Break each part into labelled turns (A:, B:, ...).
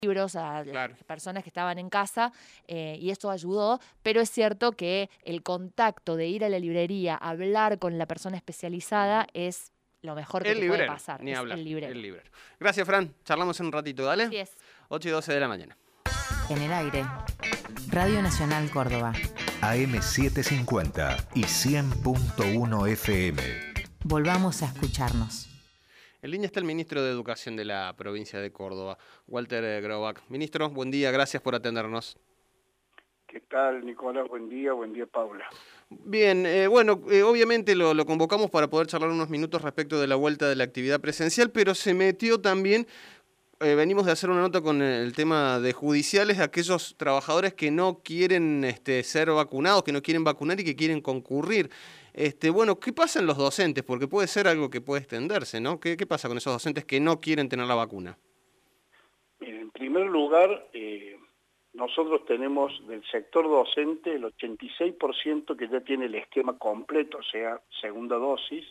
A: libros a
B: Claro.
A: las personas que estaban en casa y esto ayudó, pero es cierto que el contacto de ir a la librería, hablar con la persona especializada es lo mejor que
B: El
A: te puede
B: librero,
A: pasar,
B: ni
A: es
B: hablar,
A: el librero.
B: el librero. Gracias, Fran. Charlamos en un ratito, ¿dale?
A: Así es.
B: 8:12 de la mañana.
C: En el aire, Radio Nacional Córdoba.
D: AM750 y 100.1 FM.
C: Volvamos a escucharnos.
B: En línea está el ministro de Educación de la provincia de Córdoba, Walter Graubach. Ministro, buen día, gracias por atendernos.
E: ¿Qué tal, Nicolás? Buen día, Paula.
B: Bien, obviamente lo convocamos para poder charlar unos minutos respecto de la vuelta de la actividad presencial, pero se metió también, venimos de hacer una nota con el tema de judiciales, aquellos trabajadores que no quieren ser vacunados, que no quieren vacunar y que quieren concurrir. ¿Qué pasa en los docentes? Porque puede ser algo que puede extenderse, ¿no? ¿Qué pasa con esos docentes que no quieren tener la vacuna?
E: En primer lugar, nosotros tenemos del sector docente el 86% que ya tiene el esquema completo, o sea, segunda dosis.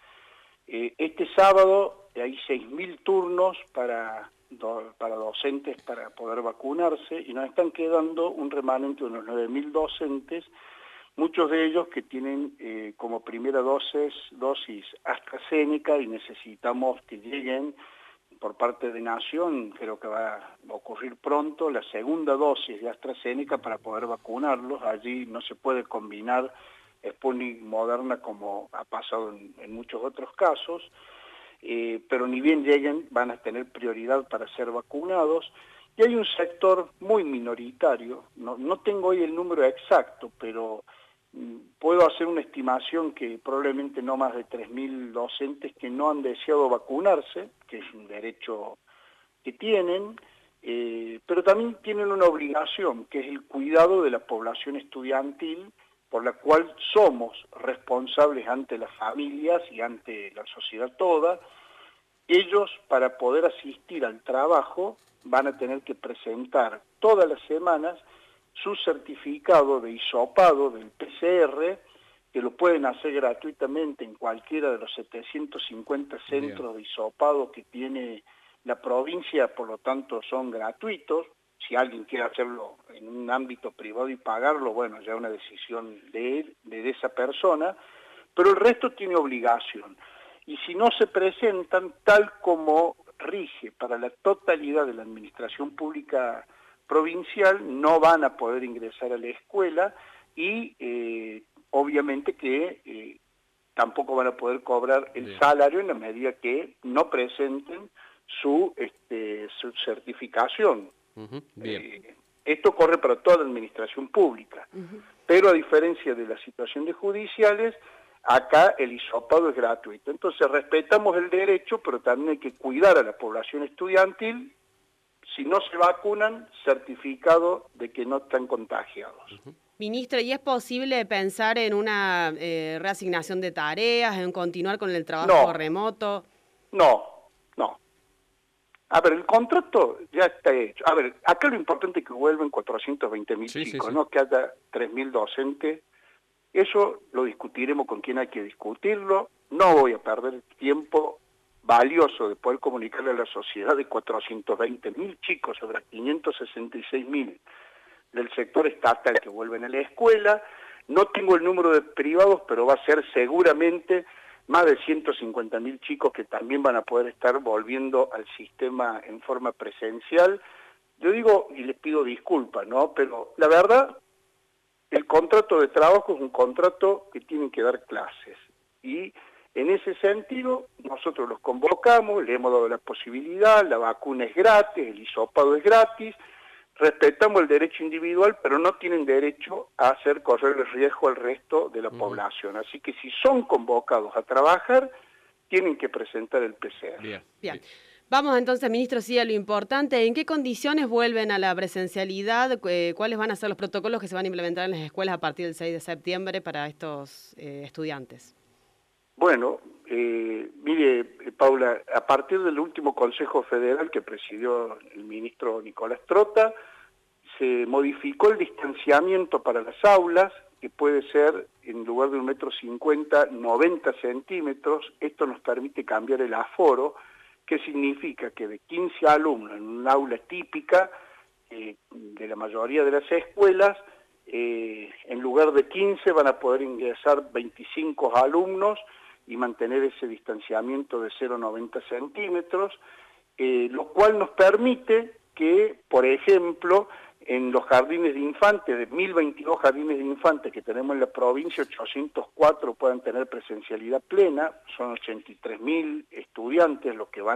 E: Este sábado hay 6.000 turnos para docentes para poder vacunarse y nos están quedando un remanente de unos 9.000 docentes, muchos de ellos que tienen como primera dosis AstraZeneca y necesitamos que lleguen por parte de Nación, creo que va a ocurrir pronto, la segunda dosis de AstraZeneca para poder vacunarlos. Allí no se puede combinar Sputnik Moderna como ha pasado en muchos otros casos, pero ni bien lleguen van a tener prioridad para ser vacunados. Y hay un sector muy minoritario, no tengo hoy el número exacto, pero puedo hacer una estimación que probablemente no más de 3.000 docentes que no han deseado vacunarse, que es un derecho que tienen, pero también tienen una obligación, que es el cuidado de la población estudiantil, por la cual somos responsables ante las familias y ante la sociedad toda. Ellos, para poder asistir al trabajo, van a tener que presentar todas las semanas su certificado de hisopado del PCR, que lo pueden hacer gratuitamente en cualquiera de los 750 centros de hisopado que tiene la provincia, por lo tanto son gratuitos. Si alguien quiere hacerlo en un ámbito privado y pagarlo, bueno, ya es una decisión de él, de esa persona, pero el resto tiene obligación. Y si no se presentan, tal como rige para la totalidad de la administración pública provincial, no van a poder ingresar a la escuela y obviamente que tampoco van a poder cobrar el salario en la medida que no presenten su certificación.
B: Bien.
E: Esto corre para toda la administración pública, pero a diferencia de la situación de judiciales, acá el hisopado es gratuito. Entonces respetamos el derecho, pero también hay que cuidar a la población estudiantil. Si no se vacunan, certificado de que no están contagiados.
F: Ministro, ¿y es posible pensar en una reasignación de tareas, en continuar con el trabajo remoto?
E: No. A ver, el contrato ya está hecho. A ver, acá lo importante es que vuelven 420.000 chicos, sí. ¿No? Que haya 3.000 docentes. Eso lo discutiremos con quien hay que discutirlo. No voy a perder tiempo valioso de poder comunicarle a la sociedad de 420.000 chicos sobre 566.000 del sector estatal que vuelven a la escuela. No tengo el número de privados, pero va a ser seguramente más de 150.000 chicos que también van a poder estar volviendo al sistema en forma presencial. Yo digo, y les pido disculpas, ¿no? Pero la verdad, el contrato de trabajo es un contrato que tienen que dar clases. Y en ese sentido, nosotros los convocamos, le hemos dado la posibilidad, la vacuna es gratis, el hisopado es gratis, respetamos el derecho individual, pero no tienen derecho a hacer correr el riesgo al resto de la población. Así que si son convocados a trabajar, tienen que presentar el PCR.
F: Bien. Vamos entonces, ministro, sí, a lo importante. ¿En qué condiciones vuelven a la presencialidad? ¿Cuáles van a ser los protocolos que se van a implementar en las escuelas a partir del 6 de septiembre para estos estudiantes?
E: Bueno, mire, Paula, a partir del último Consejo Federal que presidió el ministro Nicolás Trota, se modificó el distanciamiento para las aulas, que puede ser, en lugar de 1,50 m, 90 centímetros. Esto nos permite cambiar el aforo, ¿Qué significa? Que de 15 alumnos en un aula típica de la mayoría de las escuelas, en lugar de 15 van a poder ingresar 25 alumnos y mantener ese distanciamiento de 0,90 centímetros, lo cual nos permite que, por ejemplo, en los jardines de infantes, de 1022 jardines de infantes que tenemos en la provincia, 804 puedan tener presencialidad plena, son 83.000 estudiantes los que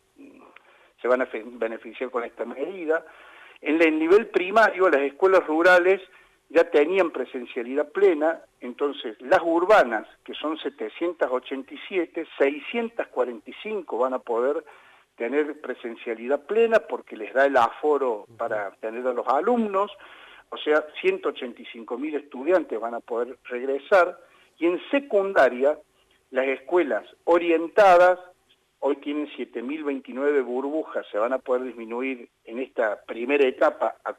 E: se van a beneficiar con esta medida. En el nivel primario, las escuelas rurales ya tenían presencialidad plena, entonces las urbanas, que son 787, 645 van a poder tener presencialidad plena porque les da el aforo para tener a los alumnos, o sea, 185.000 estudiantes van a poder regresar, y en secundaria, las escuelas orientadas, hoy tienen 7.029 burbujas, se van a poder disminuir en esta primera etapa a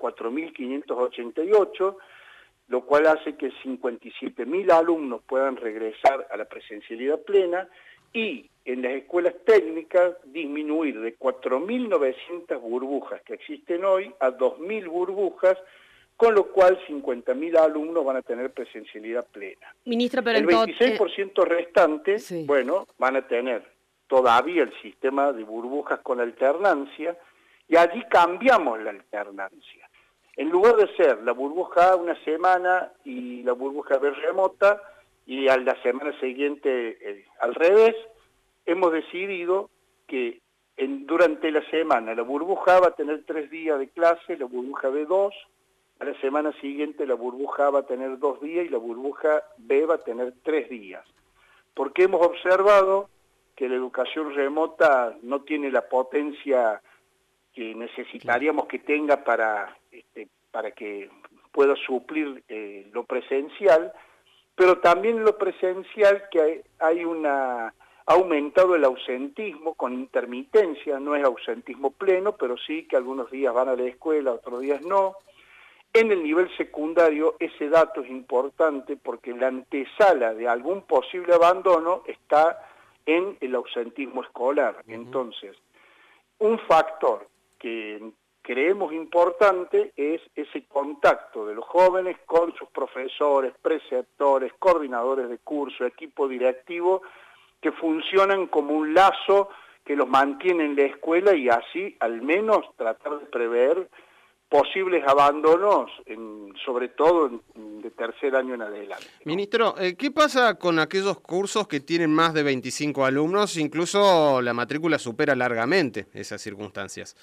E: 4.588, lo cual hace que 57.000 alumnos puedan regresar a la presencialidad plena, y en las escuelas técnicas disminuir de 4.900 burbujas que existen hoy a 2.000 burbujas, con lo cual 50.000 alumnos van a tener presencialidad plena.
F: Ministro, pero
E: el 26% restante,
F: sí,
E: bueno, van a tener todavía el sistema de burbujas con alternancia, y allí cambiamos la alternancia. En lugar de ser la burbuja A una semana y la burbuja B remota, y a la semana siguiente al revés, hemos decidido que durante la semana la burbuja A va a tener 3 días de clase, la burbuja B 2, a la semana siguiente la burbuja A va a tener 2 días y la burbuja B va a tener 3 días. Porque hemos observado que la educación remota no tiene la potencia que necesitaríamos que tenga para que pueda suplir lo presencial, pero también en lo presencial que ha aumentado el ausentismo con intermitencia, no es ausentismo pleno, pero sí que algunos días van a la escuela, otros días no. En el nivel secundario ese dato es importante porque la antesala de algún posible abandono está en el ausentismo escolar. Entonces, un factor que creemos importante es ese contacto de los jóvenes con sus profesores, preceptores, coordinadores de curso, equipo directivo, que funcionan como un lazo que los mantiene en la escuela, y así al menos tratar de prever posibles abandonos, sobre todo de tercer año en adelante, ¿no?
B: Ministro, ¿qué pasa con aquellos cursos que tienen más de 25 alumnos? Incluso la matrícula supera largamente esas circunstancias.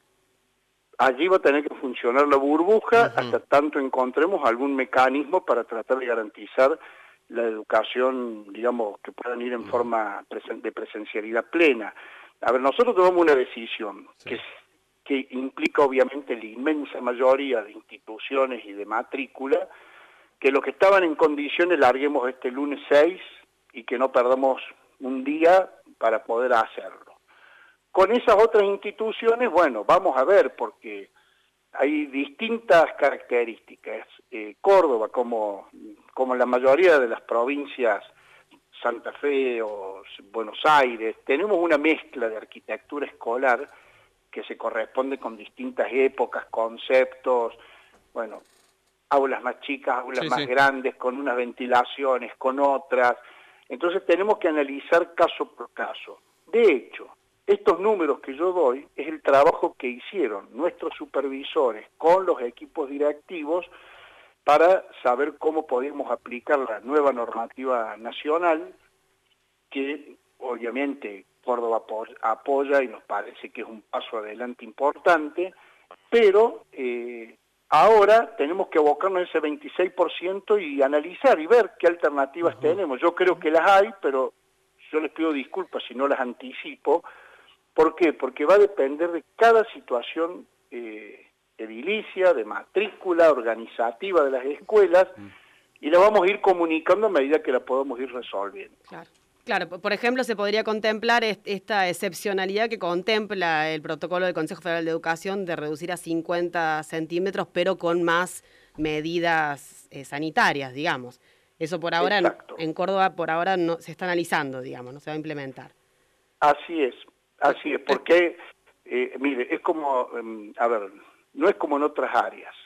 E: Allí va a tener que funcionar la burbuja hasta tanto encontremos algún mecanismo para tratar de garantizar la educación, digamos, que puedan ir en forma de presencialidad plena. A ver, nosotros tomamos una decisión que implica obviamente la inmensa mayoría de instituciones y de matrícula, que los que estaban en condiciones larguemos este lunes 6 y que no perdamos un día para poder hacerlo. Con esas otras instituciones, bueno, vamos a ver, porque hay distintas características. Córdoba, como la mayoría de las provincias, Santa Fe o Buenos Aires, tenemos una mezcla de arquitectura escolar que se corresponde con distintas épocas, conceptos, bueno, aulas más chicas, aulas más grandes, con unas ventilaciones, con otras. Entonces tenemos que analizar caso por caso. De hecho, estos números que yo doy es el trabajo que hicieron nuestros supervisores con los equipos directivos para saber cómo podemos aplicar la nueva normativa nacional, que obviamente Córdoba apoya y nos parece que es un paso adelante importante, pero ahora tenemos que abocarnos a ese 26% y analizar y ver qué alternativas tenemos. Yo creo que las hay, pero yo les pido disculpas si no las anticipo. ¿Por qué? Porque va a depender de cada situación edilicia, de matrícula, organizativa de las escuelas, y la vamos a ir comunicando a medida que la podamos ir resolviendo.
F: Claro, por ejemplo, se podría contemplar esta excepcionalidad que contempla el protocolo del Consejo Federal de Educación de reducir a 50 centímetros, pero con más medidas sanitarias, digamos. Eso por ahora, en Córdoba, por ahora no se está analizando, digamos, no se va a implementar.
E: Así es. Así es, porque, mire, es como, a ver, no es como en otras áreas.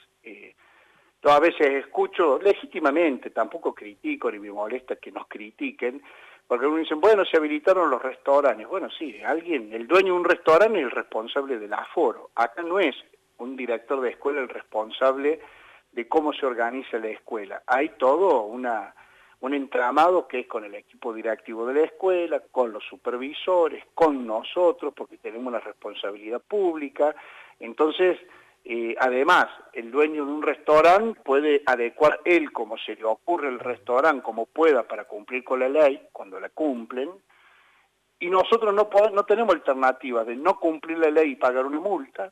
E: Yo a veces escucho legítimamente, tampoco critico ni me molesta que nos critiquen, porque uno dice, bueno, se habilitaron los restaurantes. Bueno, sí, el dueño de un restaurante es el responsable del aforo. Acá no es un director de escuela el responsable de cómo se organiza la escuela. Hay todo un entramado que es con el equipo directivo de la escuela, con los supervisores, con nosotros, porque tenemos una responsabilidad pública. Entonces, además, el dueño de un restaurante puede adecuar él como se le ocurre el restaurante, como pueda para cumplir con la ley, cuando la cumplen, y nosotros no tenemos alternativa de no cumplir la ley y pagar una multa,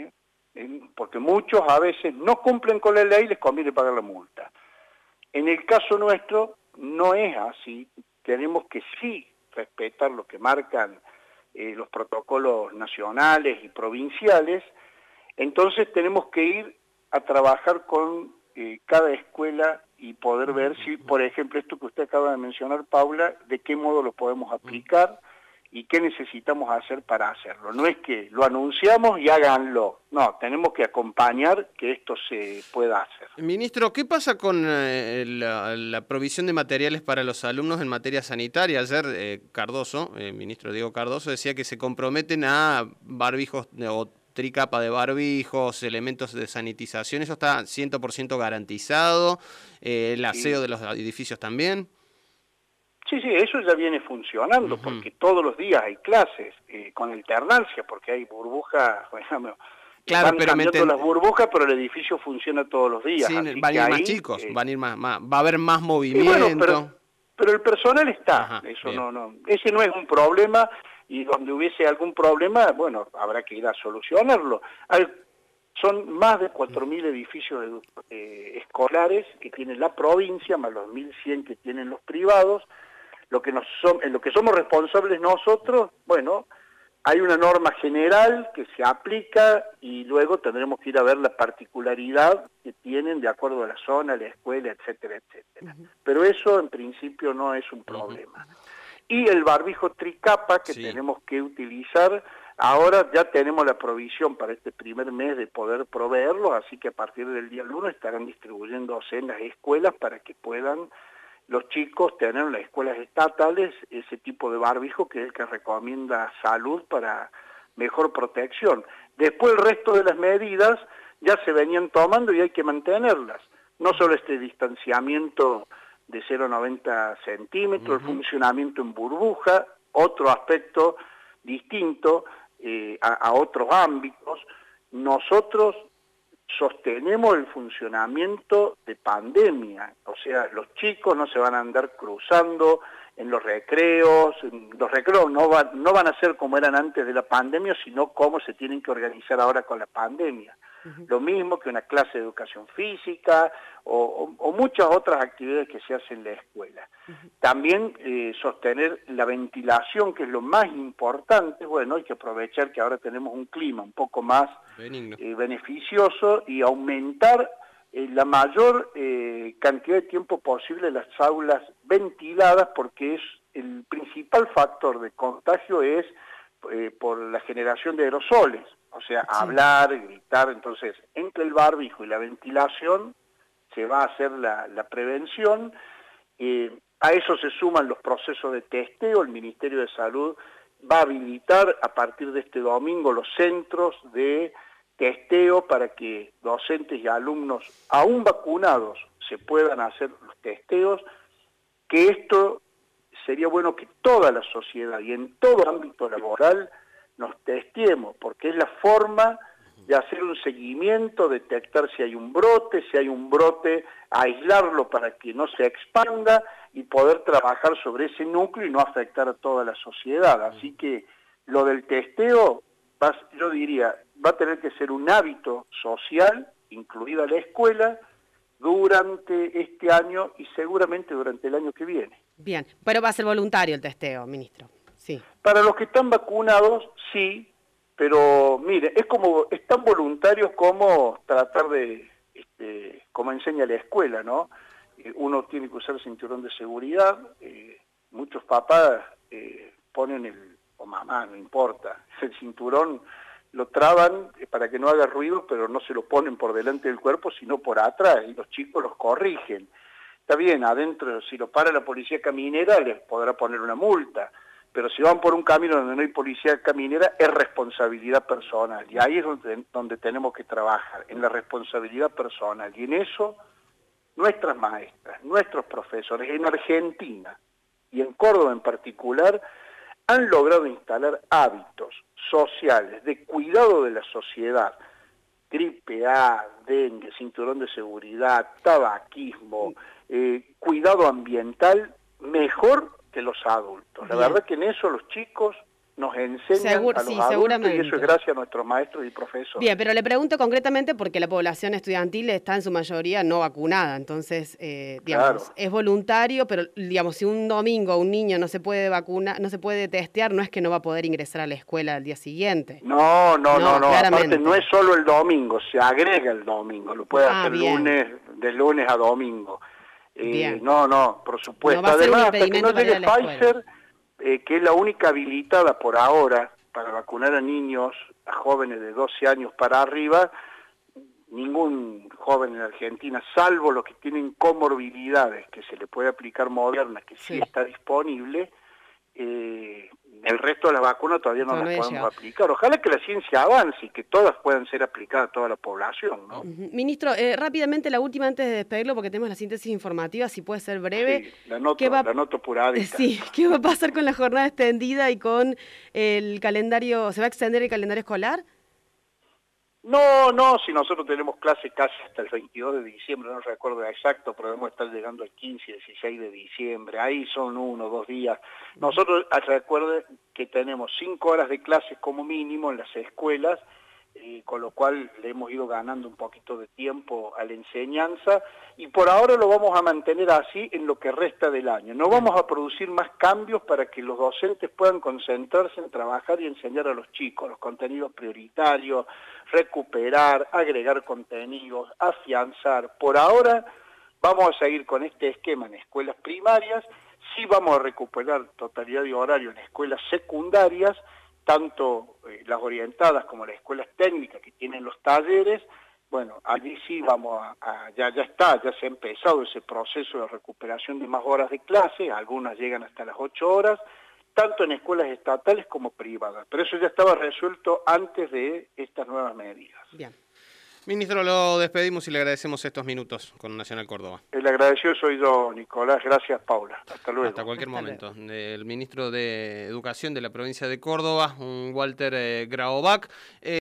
E: porque muchos a veces no cumplen con la ley y les conviene pagar la multa. En el caso nuestro no es así, tenemos que sí respetar lo que marcan los protocolos nacionales y provinciales. Entonces tenemos que ir a trabajar con cada escuela y poder ver si, por ejemplo, esto que usted acaba de mencionar, Paula, de qué modo lo podemos aplicar y qué necesitamos hacer para hacerlo. No es que lo anunciamos y háganlo, no, tenemos que acompañar que esto se pueda hacer.
B: Ministro, ¿qué pasa con la provisión de materiales para los alumnos en materia sanitaria? Ayer ministro Diego Cardoso, decía que se comprometen a barbijos o tricapa de barbijos, elementos de sanitización. ¿Eso está 100% garantizado? ¿El aseo de los edificios también?
E: Sí, eso ya viene funcionando, porque todos los días hay clases, con alternancia, porque hay burbujas, bueno,
B: claro,
E: van
B: pero
E: cambiando las burbujas, pero el edificio funciona todos los días.
B: Sí,
E: así
B: van a
E: que
B: ir más
E: ahí,
B: chicos, van a ir más, va a haber más movimiento.
E: Bueno, pero el personal está,
B: Ajá,
E: eso
B: bien.
E: ese no es un problema, y donde hubiese algún problema, bueno, habrá que ir a solucionarlo. Son más de 4.000 edificios escolares que tiene la provincia, más los 1.100 que tienen los privados. En lo que somos responsables nosotros, bueno, hay una norma general que se aplica y luego tendremos que ir a ver la particularidad que tienen de acuerdo a la zona, la escuela, etcétera, etcétera. Pero eso en principio no es un problema. Y el barbijo tricapa que tenemos que utilizar, ahora ya tenemos la provisión para este primer mes de poder proveerlo, así que a partir del día 1 estarán distribuyéndose en las escuelas para que puedan los chicos tener en las escuelas estatales ese tipo de barbijo que es el que recomienda salud para mejor protección. Después el resto de las medidas ya se venían tomando y hay que mantenerlas. No solo este distanciamiento de 0,90 centímetros, el funcionamiento en burbuja, otro aspecto distinto a otros ámbitos. Nosotros sostenemos el funcionamiento de pandemia, o sea, los chicos no se van a andar cruzando en los recreos no van a ser como eran antes de la pandemia, sino cómo se tienen que organizar ahora con la pandemia. Lo mismo que una clase de educación física o muchas otras actividades que se hacen en la escuela. También sostener la ventilación, que es lo más importante. Bueno, hay que aprovechar que ahora tenemos un clima un poco más beneficioso y aumentar la mayor cantidad de tiempo posible las aulas ventiladas, porque es el principal factor de contagio es por la generación de aerosoles, o sea, hablar, gritar. Entonces, entre el barbijo y la ventilación se va a hacer la prevención. A eso se suman los procesos de testeo. El Ministerio de Salud va a habilitar a partir de este domingo los centros de testeo para que docentes y alumnos aún vacunados se puedan hacer los testeos, que esto sería bueno que toda la sociedad y en todo ámbito laboral nos testeemos, porque es la forma de hacer un seguimiento, detectar si hay un brote, aislarlo para que no se expanda y poder trabajar sobre ese núcleo y no afectar a toda la sociedad. Así que lo del testeo, yo diría, va a tener que ser un hábito social, incluida la escuela, durante este año y seguramente durante el año que viene.
F: Bien, pero va a ser voluntario el testeo, ministro. Sí.
E: Para los que están vacunados, sí, pero mire, es tan voluntario como tratar de, como enseña la escuela, ¿no? Uno tiene que usar el cinturón de seguridad, muchos papás ponen o mamá, no importa. El cinturón lo traban para que no haga ruido, pero no se lo ponen por delante del cuerpo, sino por atrás, y los chicos los corrigen. Está bien, adentro, si lo para la policía caminera, les podrá poner una multa, pero si van por un camino donde no hay policía caminera, es responsabilidad personal, y ahí es donde tenemos que trabajar, en la responsabilidad personal, y en eso nuestras maestras, nuestros profesores, en Argentina, y en Córdoba en particular, han logrado instalar hábitos sociales de cuidado de la sociedad, gripe A, dengue, cinturón de seguridad, tabaquismo, cuidado ambiental, mejor que los adultos. La verdad que en eso los chicos nos enseñan a los adultos, y eso es gracias a nuestros maestros y profesores.
F: Bien, pero le pregunto concretamente porque la población estudiantil está en su mayoría no vacunada, entonces, digamos, claro, es voluntario, pero digamos, si un domingo un niño no se puede vacunar, no se puede testear, no es que no va a poder ingresar a la escuela al día siguiente.
E: No, aparte no es solo el domingo, se agrega el domingo, lo puede hacer de lunes a domingo. No, por supuesto.
F: No
E: además, hasta que no llegue Pfizer, que es la única habilitada por ahora para vacunar a niños, a jóvenes de 12 años para arriba, ningún joven en Argentina, salvo los que tienen comorbilidades, que se le puede aplicar Moderna, que sí está disponible, el resto de las vacunas todavía no las podemos aplicar. Ojalá que la ciencia avance y que todas puedan ser aplicadas a toda la población, ¿no?
F: Ministro, rápidamente la última antes de despedirlo, porque tenemos la síntesis informativa, si puede ser breve.
E: Sí, la noto apurada.
F: Sí, ¿qué va a pasar con la jornada extendida y con el calendario? ¿Se va a extender el calendario escolar?
E: No, si nosotros tenemos clase casi hasta el 22 de diciembre, no recuerdo exacto, pero debemos estar llegando al 15 y 16 de diciembre, ahí son 1 o 2 días. Nosotros, recuerden que tenemos 5 horas de clases como mínimo en las escuelas, con lo cual le hemos ido ganando un poquito de tiempo a la enseñanza, y por ahora lo vamos a mantener así en lo que resta del año. No vamos a producir más cambios para que los docentes puedan concentrarse en trabajar y enseñar a los chicos los contenidos prioritarios, recuperar, agregar contenidos, afianzar. Por ahora vamos a seguir con este esquema en escuelas primarias, sí vamos a recuperar totalidad de horario en escuelas secundarias, tanto las orientadas como las escuelas técnicas que tienen los talleres. Bueno, allí sí vamos ya se ha empezado ese proceso de recuperación de más horas de clase, algunas llegan hasta las 8 horas, tanto en escuelas estatales como privadas, pero eso ya estaba resuelto antes de estas nuevas medidas.
F: Bien.
B: Ministro, lo despedimos y le agradecemos estos minutos con Nacional Córdoba.
E: El agradecido soy yo, Nicolás. Gracias, Paula. Hasta luego.
B: Hasta cualquier momento. El ministro de Educación de la provincia de Córdoba, Walter Graovac.